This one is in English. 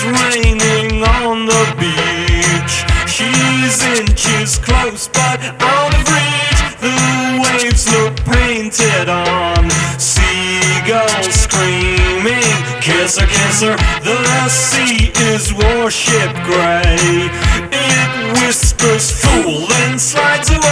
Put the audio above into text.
raining on the beach. She's inches close but out of reach. The waves look painted on. Seagulls screaming, kiss her, kiss her. The sea is warship grey. It whispers fool, then slides away.